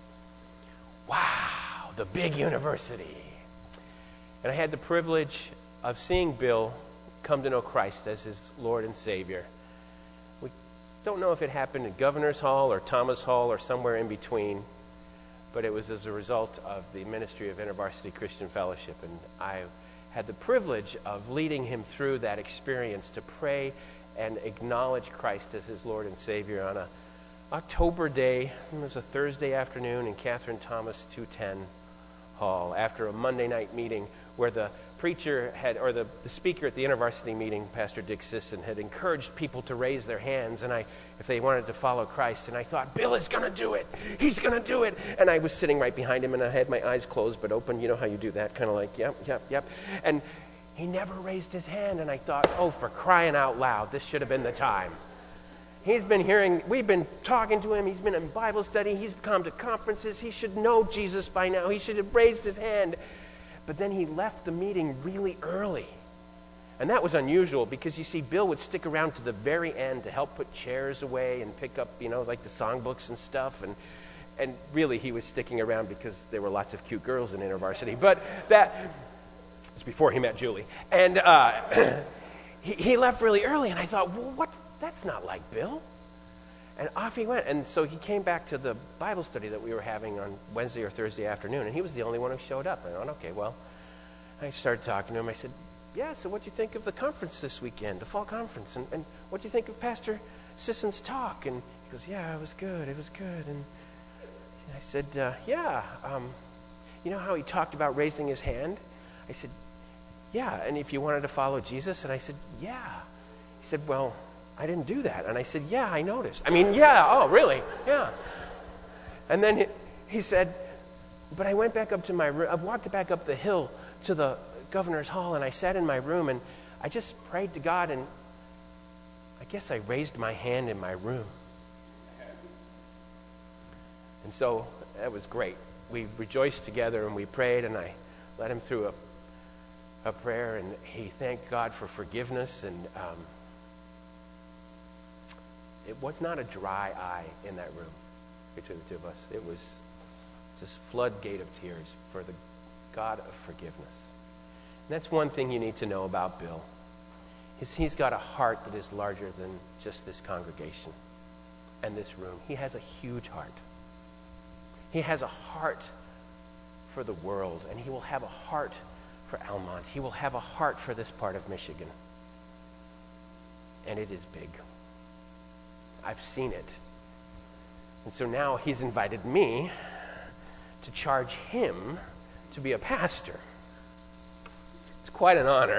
Wow, the big university. And I had the privilege of seeing Bill come to know Christ as his Lord and Savior. We don't know if it happened at Governor's Hall or Thomas Hall or somewhere in between, but it was as a result of the ministry of InterVarsity Christian Fellowship. And I had the privilege of leading him through that experience to pray and acknowledge Christ as his Lord and Savior on a October day. It was a Thursday afternoon in Catherine Thomas 210 Hall after a Monday night meeting where the preacher had, or the speaker at the InterVarsity meeting, Pastor Dick Sisson, had encouraged people to raise their hands and if they wanted to follow Christ. And I thought, Bill is going to do it. He's going to do it. And I was sitting right behind him, and I had my eyes closed but open. You know how you do that, kind of like, yep. And he never raised his hand, and I thought, oh, for crying out loud, this should have been the time. We've been talking to him. He's been in Bible study. He's come to conferences. He should know Jesus by now. He should have raised his hand. But then he left the meeting really early. And that was unusual because, you see, Bill would stick around to the very end to help put chairs away and pick up, like the songbooks and stuff. And really he was sticking around because there were lots of cute girls in InterVarsity. But that was before he met Julie. And he left really early, and I thought, well, that's not like Bill. And off he went. And so he came back to the Bible study that we were having on Wednesday or Thursday afternoon, and he was the only one who showed up. And I thought, okay, well, I started talking to him. I said, yeah, so what do you think of the conference this weekend, the fall conference? And what do you think of Pastor Sisson's talk? And he goes, yeah, it was good. And I said, yeah, you know how he talked about raising his hand? I said, yeah, and if you wanted to follow Jesus? And I said, yeah. He said, well, I didn't do that. And I said, yeah, I noticed. Oh, really? Yeah. And then he said, but I went back up to my room. I walked back up the hill to the Governor's Hall, and I sat in my room, and I just prayed to God, and I guess I raised my hand in my room. And so that was great. We rejoiced together, and we prayed, and I led him through a prayer, and he thanked God for forgiveness, and it was not a dry eye in that room between the two of us. It was just floodgate of tears for the God of forgiveness. And that's one thing you need to know about Bill. He's got a heart that is larger than just this congregation and this room. He has a huge heart. He has a heart for the world, and he will have a heart for Almont. He will have a heart for this part of Michigan. And it is big. I've seen it. And so now he's invited me to charge him to be a pastor. It's quite an honor.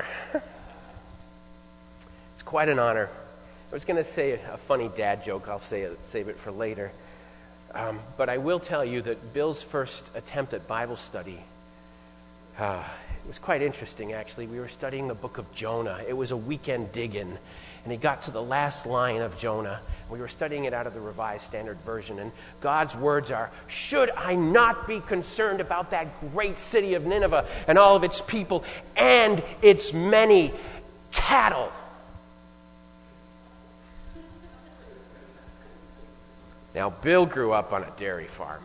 It's quite an honor. I was going to say a funny dad joke. I'll save it for later. But I will tell you that Bill's first attempt at Bible study, it was quite interesting, actually. We were studying the book of Jonah. It was a weekend dig-in. And he got to the last line of Jonah. We were studying it out of the Revised Standard Version. And God's words are, should I not be concerned about that great city of Nineveh and all of its people and its many cattle? Now, Bill grew up on a dairy farm.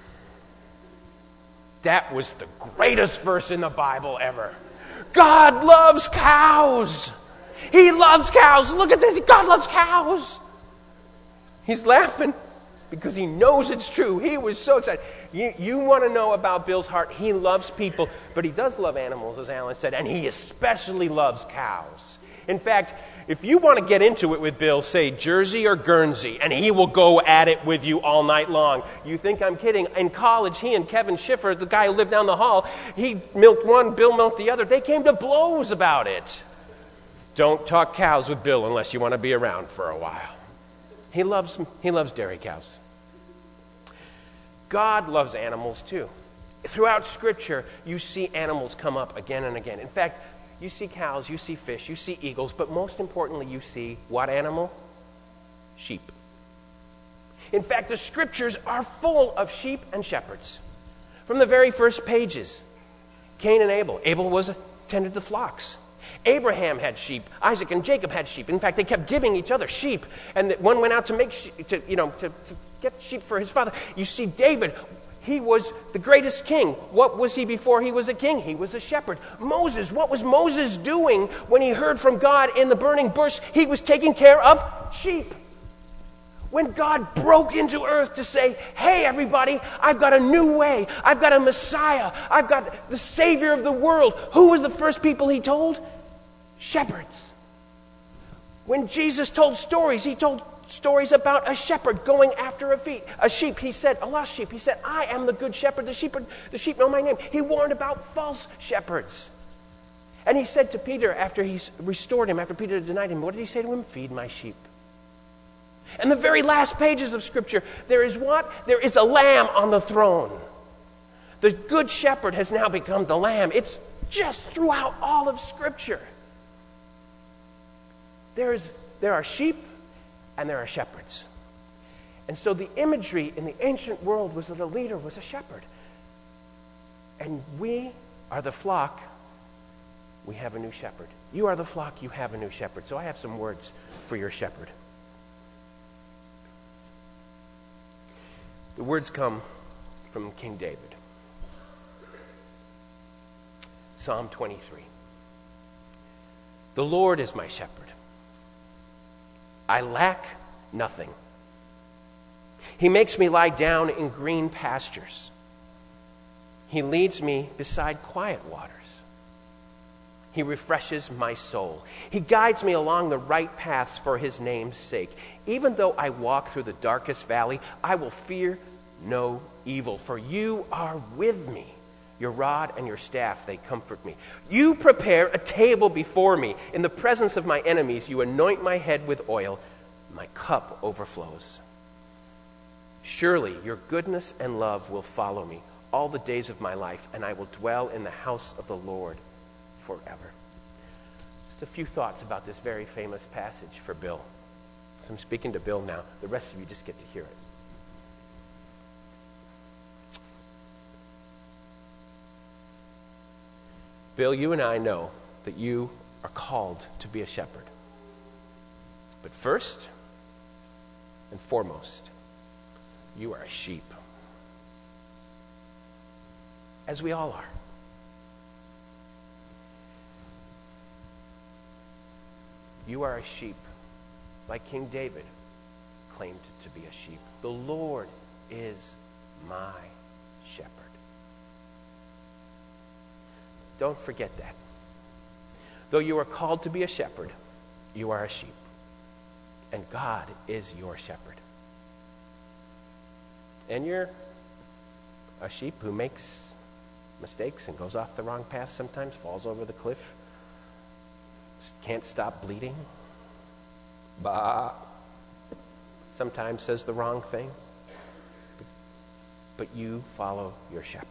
That was the greatest verse in the Bible ever. God loves cows. He loves cows. Look at this. God loves cows. He's laughing. because he knows it's true. He was so excited. You want to know about Bill's heart? He loves people, but he does love animals, as Alan said, and he especially loves cows. In fact, if you want to get into it with Bill, say Jersey or Guernsey, and he will go at it with you all night long. You think I'm kidding? In college, he and Kevin Schiffer, the guy who lived down the hall, he milked one, Bill milked the other. They came to blows about it. Don't talk cows with Bill unless you want to be around for a while. He loves dairy cows. God loves animals too. Throughout Scripture, you see animals come up again and again. In fact, you see cows, you see fish, you see eagles, but most importantly, you see what animal? Sheep. In fact, the Scriptures are full of sheep and shepherds. From the very first pages, Cain and Abel. Abel tended the flocks. Abraham had sheep. Isaac and Jacob had sheep. In fact, they kept giving each other sheep, and one went out to get sheep for his father. You see David. He was the greatest king. What was he before he was a king? He was a shepherd. Moses, what was Moses doing when he heard from God in the burning bush? He was taking care of sheep. When God broke into earth to say, hey, everybody, I've got a new way. I've got a Messiah. I've got the Savior of the world. Who was the first people he told? Shepherds. When Jesus told stories, he told stories about a shepherd going after a sheep. He said, a lost sheep. He said, I am the good shepherd. The sheep know my name. He warned about false shepherds. And he said to Peter, after he restored him, after Peter denied him, what did he say to him? Feed my sheep. And the very last pages of Scripture, there is what? There is a lamb on the throne. The good shepherd has now become the lamb. It's just throughout all of Scripture. There are sheep and there are shepherds. And so the imagery in the ancient world was that a leader was a shepherd. And we are the flock. We have a new shepherd. You are the flock. You have a new shepherd. So I have some words for your shepherd. The words come from King David. Psalm 23. The Lord is my shepherd. I lack nothing. He makes me lie down in green pastures. He leads me beside quiet waters. He refreshes my soul. He guides me along the right paths for his name's sake. Even though I walk through the darkest valley, I will fear no evil, for you are with me. Your rod and your staff, they comfort me. You prepare a table before me. In the presence of my enemies, you anoint my head with oil. My cup overflows. Surely your goodness and love will follow me all the days of my life, and I will dwell in the house of the Lord forever. Just a few thoughts about this very famous passage for Bill. So I'm speaking to Bill now. The rest of you just get to hear it. Bill, you and I know that you are called to be a shepherd. But first and foremost, you are a sheep. As we all are. You are a sheep, like King David claimed to be a sheep. The Lord is my shepherd. Don't forget that. Though you are called to be a shepherd, you are a sheep. And God is your shepherd. And you're a sheep who makes mistakes and goes off the wrong path sometimes, falls over the cliff, can't stop bleeding, sometimes says the wrong thing. But you follow your shepherd.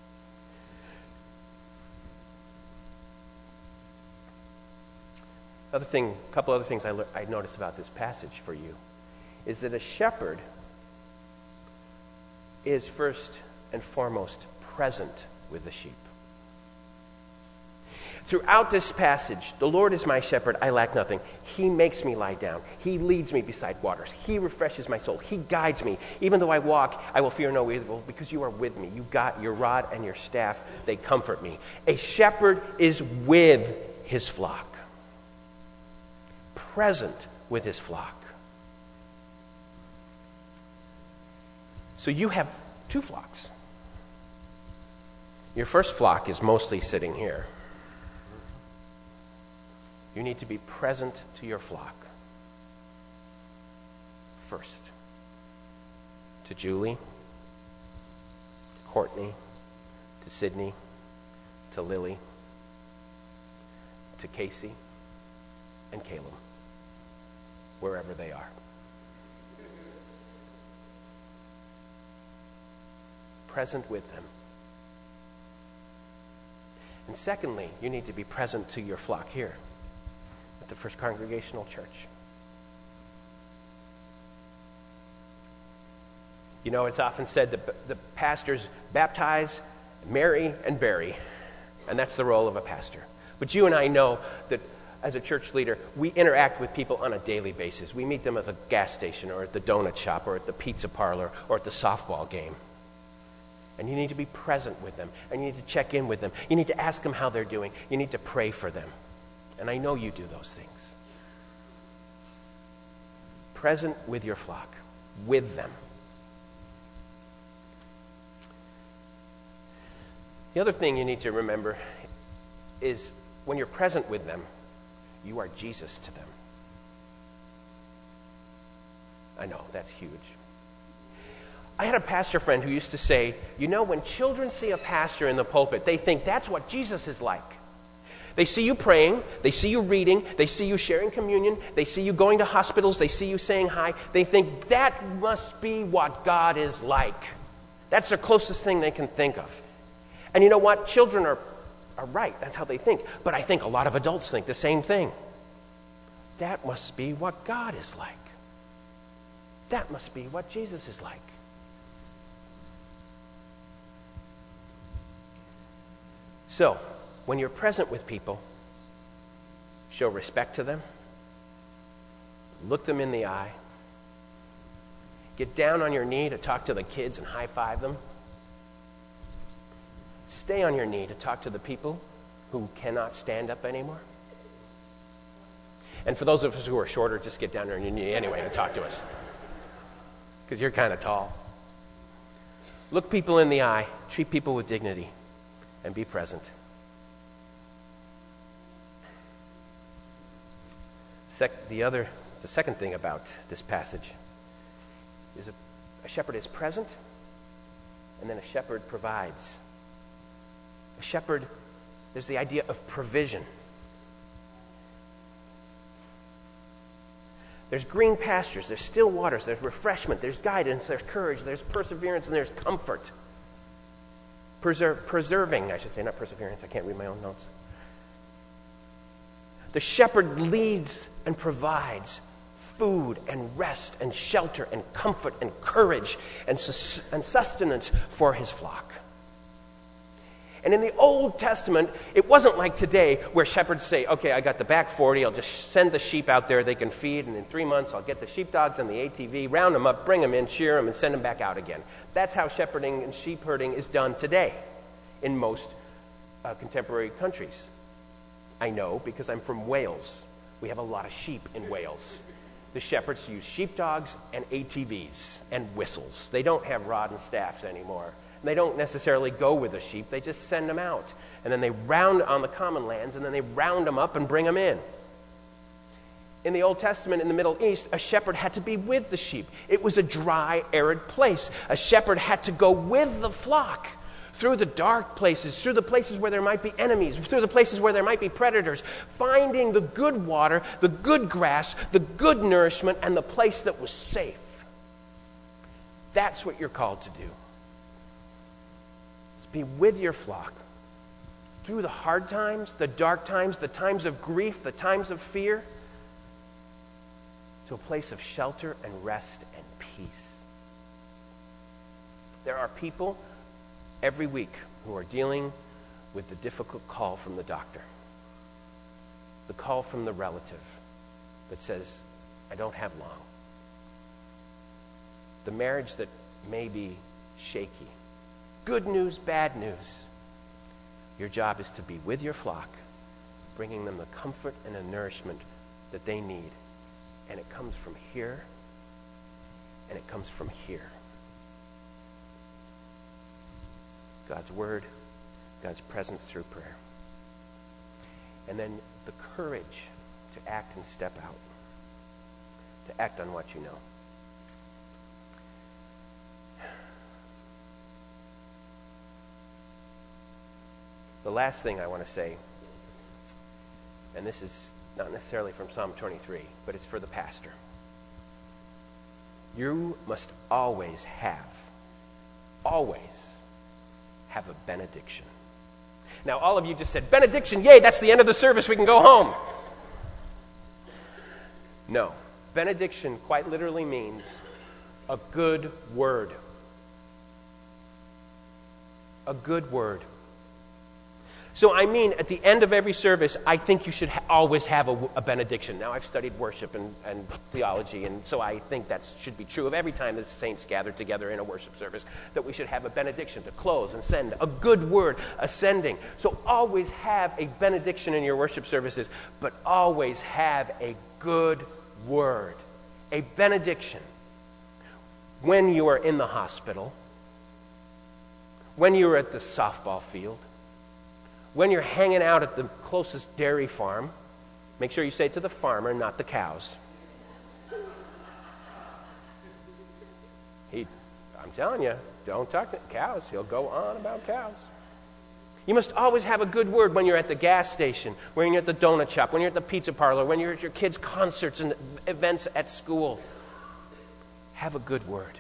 A couple other things I noticed about this passage for you is that a shepherd is first and foremost present with the sheep. Throughout this passage, the Lord is my shepherd, I lack nothing. He makes me lie down. He leads me beside waters. He refreshes my soul. He guides me. Even though I walk, I will fear no evil because you are with me. You got your rod and your staff. They comfort me. A shepherd is with his flock. Present with his flock. So you have two flocks. Your first flock is mostly sitting here. You need to be present to your flock. First. To Julie, to Courtney, to Sydney, to Lily, to Casey, and Caleb, wherever they are. Present with them. And secondly, you need to be present to your flock here at the First Congregational Church. You know, it's often said that the pastors baptize, marry, and bury, and that's the role of a pastor. But you and I know that as a church leader, we interact with people on a daily basis. We meet them at the gas station or at the donut shop or at the pizza parlor or at the softball game. And you need to be present with them, and you need to check in with them. You need to ask them how they're doing. You need to pray for them. And I know you do those things. Present with your flock, with them. The other thing you need to remember is when you're present with them, you are Jesus to them. I know, that's huge. I had a pastor friend who used to say, you know, when children see a pastor in the pulpit, they think that's what Jesus is like. They see you praying, they see you reading, they see you sharing communion, they see you going to hospitals, they see you saying hi. They think that must be what God is like. That's the closest thing they can think of. And you know what? Children are right. That's how they think. But I think a lot of adults think the same thing. That must be what God is like. That must be what Jesus is like. So, when you're present with people, show respect to them, look them in the eye, get down on your knee to talk to the kids and high-five them, stay on your knee to talk to the people who cannot stand up anymore. And for those of us who are shorter, just get down on your knee anyway and talk to us, because you're kind of tall. Look people in the eye, treat people with dignity, and be present. The second thing about this passage is a shepherd is present, and then a shepherd provides. A shepherd, there's the idea of provision. There's green pastures, there's still waters, there's refreshment, there's guidance, there's courage, there's perseverance, and there's comfort. Preserving, I should say, not perseverance. I can't read my own notes. The shepherd leads and provides food and rest and shelter and comfort and courage and sustenance for his flock. And in the Old Testament, it wasn't like today where shepherds say, okay, I got the back 40, I'll just send the sheep out there, they can feed, and in 3 months I'll get the sheepdogs and the ATV, round them up, bring them in, shear them, and send them back out again. That's how shepherding and sheep herding is done today in most contemporary countries. I know because I'm from Wales. We have a lot of sheep in Wales. The shepherds use sheepdogs and ATVs and whistles. They don't have rod and staffs anymore. They don't necessarily go with the sheep. They just send them out. And then they round on the common lands, and then they round them up and bring them in. In the Old Testament, in the Middle East, a shepherd had to be with the sheep. It was a dry, arid place. A shepherd had to go with the flock through the dark places, through the places where there might be enemies, through the places where there might be predators, finding the good water, the good grass, the good nourishment, and the place that was safe. That's what you're called to do. Be with your flock through the hard times, the dark times, the times of grief, the times of fear, to a place of shelter and rest and peace. There are people every week who are dealing with the difficult call from the doctor, the call from the relative that says, I don't have long, the marriage that may be shaky. Good news, bad news. Your job is to be with your flock, bringing them the comfort and the nourishment that they need. And it comes from here, and it comes from here. God's word, God's presence through prayer. And then the courage to act and step out, to act on what you know. The last thing I want to say, and this is not necessarily from Psalm 23, but it's for the pastor. You must always have a benediction. Now, all of you just said, benediction, yay, that's the end of the service, we can go home. No, benediction quite literally means a good word. A good word. So I mean, at the end of every service, I think you should always have a benediction. Now, I've studied worship and theology, and so I think that should be true of every time the saints gather together in a worship service, that we should have a benediction to close and send a good word, ascending. So always have a benediction in your worship services, but always have a good word, a benediction. When you are in the hospital, when you are at the softball field, when you're hanging out at the closest dairy farm, make sure you say it to the farmer, not the cows. I'm telling you, don't talk to cows. He'll go on about cows. You must always have a good word when you're at the gas station, when you're at the donut shop, when you're at the pizza parlor, when you're at your kids' concerts and events at school. Have a good word.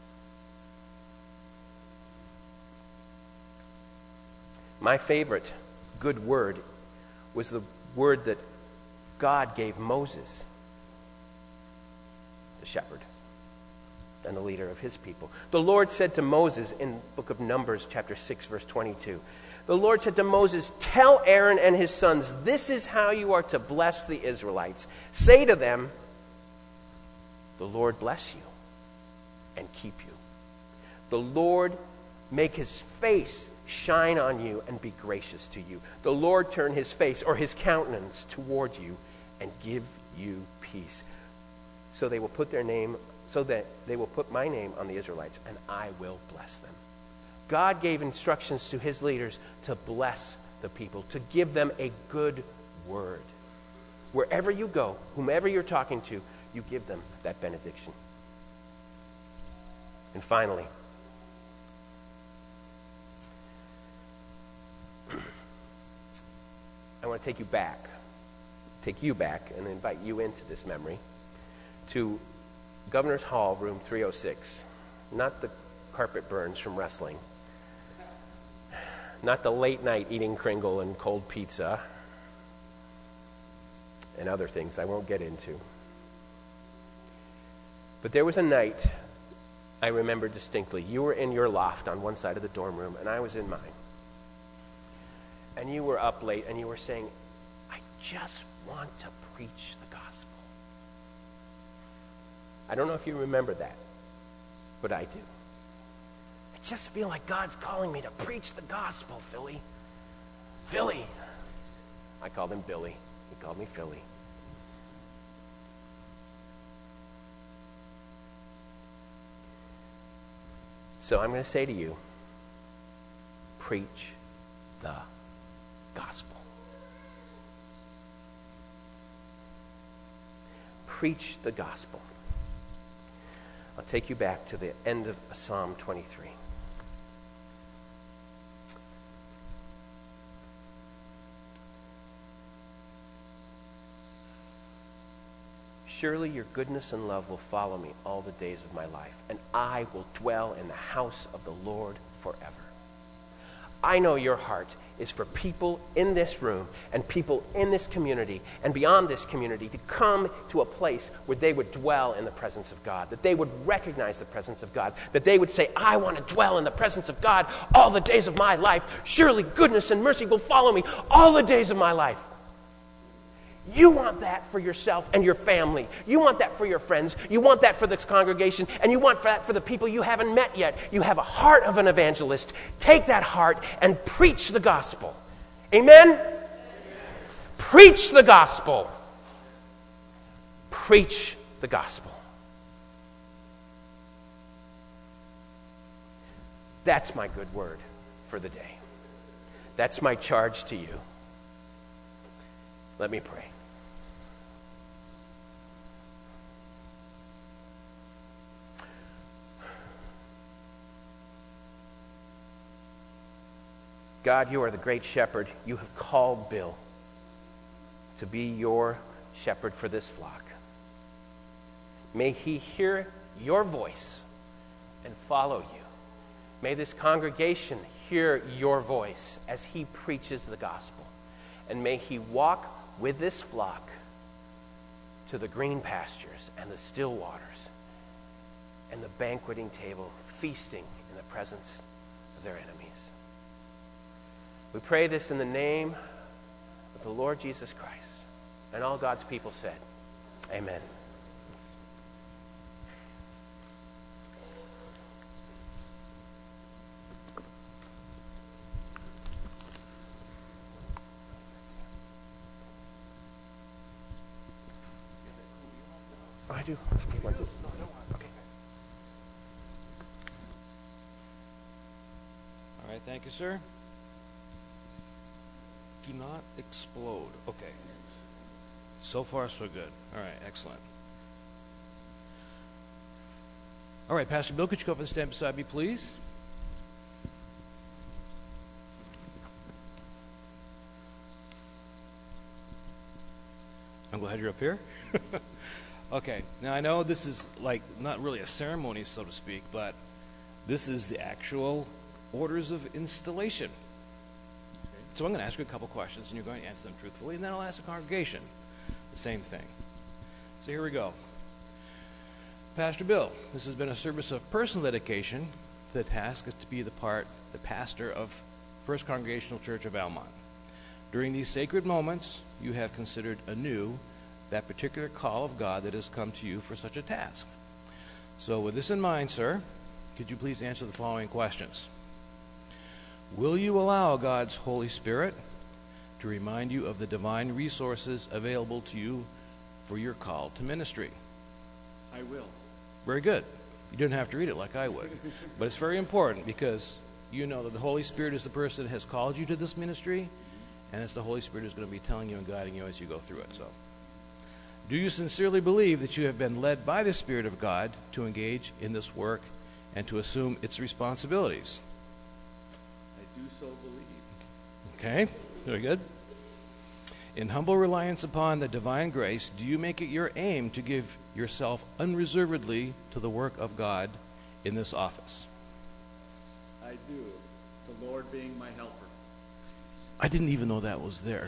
My favorite good word was the word that God gave Moses, the shepherd and the leader of his people. The Lord said to Moses in the book of Numbers, chapter 6, verse 22, the Lord said to Moses, tell Aaron and his sons, this is how you are to bless the Israelites. Say to them, the Lord bless you and keep you. The Lord make his face shine on you and be gracious to you. The Lord turn his face or his countenance toward you and give you peace. So they will put my name on the Israelites, and I will bless them. God gave instructions to his leaders to bless the people, to give them a good word. Wherever you go, whomever you're talking to, you give them that benediction. And finally, I want to take you back and invite you into this memory to Governor's Hall, room 306. Not the carpet burns from wrestling. Not the late night eating Kringle and cold pizza and other things I won't get into. But there was a night I remember distinctly. You were in your loft on one side of the dorm room, and I was in mine. And you were up late, and you were saying, I just want to preach the gospel. I don't know if you remember that, but I do. I just feel like God's calling me to preach the gospel, Philly. Philly. I called him Billy. He called me Philly. So I'm going to say to you, preach the gospel. Preach the gospel. I'll take you back to the end of Psalm 23. Surely your goodness and love will follow me all the days of my life, and I will dwell in the house of the Lord forever. I know your heart is for people in this room and people in this community and beyond this community to come to a place where they would dwell in the presence of God, that they would recognize the presence of God, that they would say, I want to dwell in the presence of God all the days of my life. Surely goodness and mercy will follow me all the days of my life. You want that for yourself and your family. You want that for your friends. You want that for this congregation. And you want that for the people you haven't met yet. You have a heart of an evangelist. Take that heart and preach the gospel. Amen? Amen. Preach the gospel. Preach the gospel. That's my good word for the day. That's my charge to you. Let me pray. God, you are the great shepherd. You have called Bill to be your shepherd for this flock. May he hear your voice and follow you. May this congregation hear your voice as he preaches the gospel. And may he walk with this flock to the green pastures and the still waters and the banqueting table, feasting in the presence of their enemies. We pray this in the name of the Lord Jesus Christ. And all God's people said, amen. Oh, I do. Okay. All right, thank you, sir. Do not explode. Okay. So far, so good. All right, excellent. All right, Pastor Bill, could you come up and stand beside me, please? I'm glad you're up here. Okay, now I know this is like not really a ceremony, so to speak, but this is the actual orders of installation. So I'm going to ask you a couple questions, and you're going to answer them truthfully, and then I'll ask the congregation the same thing. So here we go. Pastor Bill, this has been a service of personal dedication. The task is to be the pastor of First Congregational Church of Almont. During these sacred moments, you have considered anew that particular call of God that has come to you for such a task. So with this in mind, sir, could you please answer the following questions? Will you allow God's Holy Spirit to remind you of the divine resources available to you for your call to ministry? I will. Very good. You didn't have to read it like I would. But it's very important because you know that the Holy Spirit is the person that has called you to this ministry, and it's the Holy Spirit who's going to be telling you and guiding you as you go through it. So, do you sincerely believe that you have been led by the Spirit of God to engage in this work and to assume its responsibilities? I do so believe. Okay, very good. In humble reliance upon the divine grace, do you make it your aim to give yourself unreservedly to the work of God in this office? I do, the Lord being my helper. I didn't even know that was there.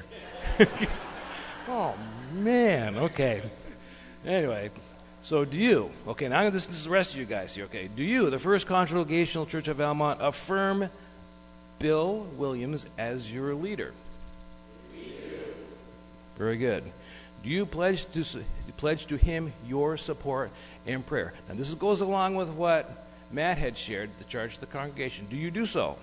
Oh, man, okay. Anyway, so do you, okay, now this is the rest of you guys here, okay. Do you, the First Congregational Church of Almont, affirm Bill Williams as your leader? We do. Very good. Do you pledge to him your support and prayer? Now, this goes along with what Matt had shared, the charge of the congregation. Do you do so?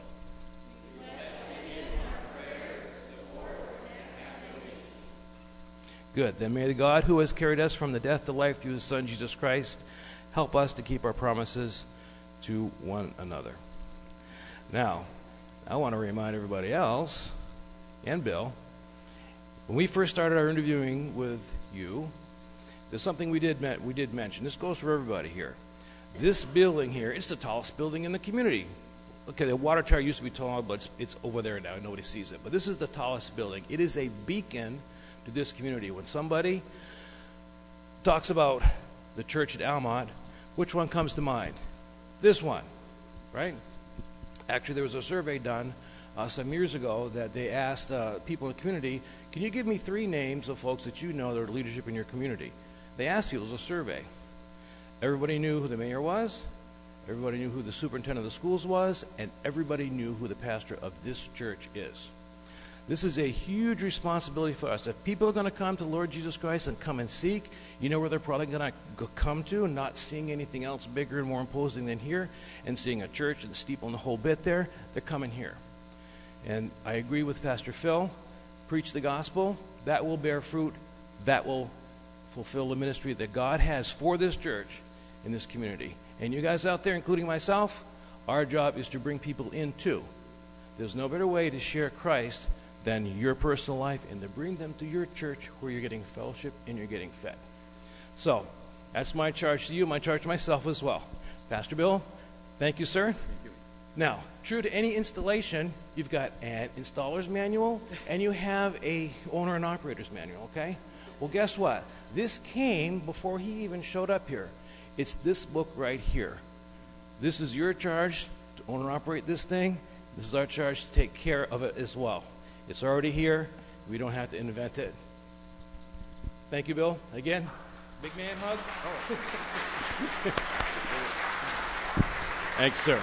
Good. Then may the God who has carried us from the death to life through his Son, Jesus Christ, help us to keep our promises to one another. Now, I want to remind everybody else, and Bill, when we first started our interviewing with you, there's something we did mention. This goes for everybody here. This building here, it's the tallest building in the community. Okay, the water tower used to be tall, but it's over there now. Nobody sees it. But this is the tallest building. It is a beacon to this community. When somebody talks about the church at Almont, which one comes to mind? This one, right? Actually, there was a survey done some years ago that they asked people in the community, can you give me 3 names of folks that you know that are leadership in your community? They asked people, it was a survey. Everybody knew who the mayor was, everybody knew who the superintendent of the schools was, and everybody knew who the pastor of this church is. This is a huge responsibility for us. If people are going to come to the Lord Jesus Christ and come and seek, you know where they're probably going to come to, not seeing anything else bigger and more imposing than here, and seeing a church and the steeple and the whole bit there, they're coming here. And I agree with Pastor Phil. Preach the gospel. That will bear fruit. That will fulfill the ministry that God has for this church in this community. And you guys out there, including myself, our job is to bring people in too. There's no better way to share Christ than your personal life and to bring them to your church where you're getting fellowship and you're getting fed. So that's my charge to you, my charge to myself as well. Pastor Bill, thank you, sir. Thank you. Now, true to any installation, you've got an installer's manual and you have a owner and operator's manual, okay? Well, guess what? This came before he even showed up here. It's this book right here. This is your charge to own and operate this thing. This is our charge to take care of it as well. It's already here. We don't have to invent it. Thank you, Bill. Again, big man hug. Oh. Thanks, sir.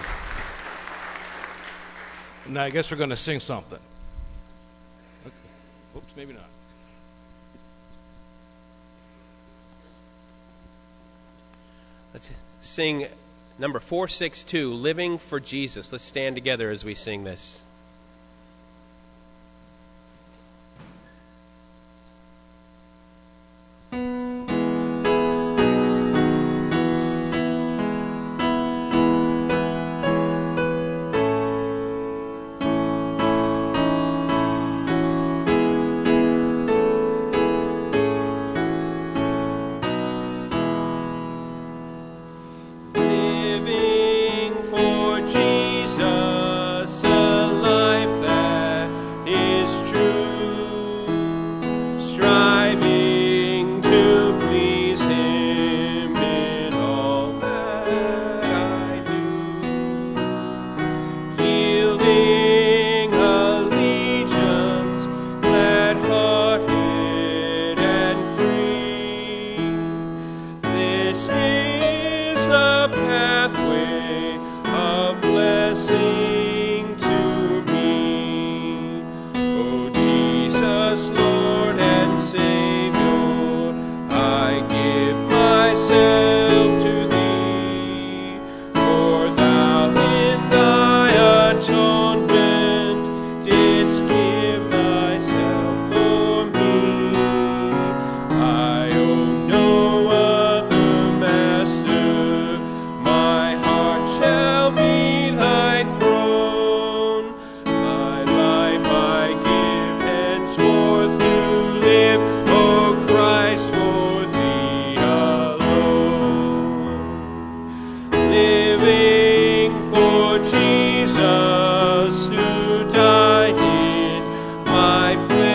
Now, I guess we're going to sing something. Okay. Oops, maybe not. Let's sing number 462, Living for Jesus. Let's stand together as we sing this. Jesus who died in my place.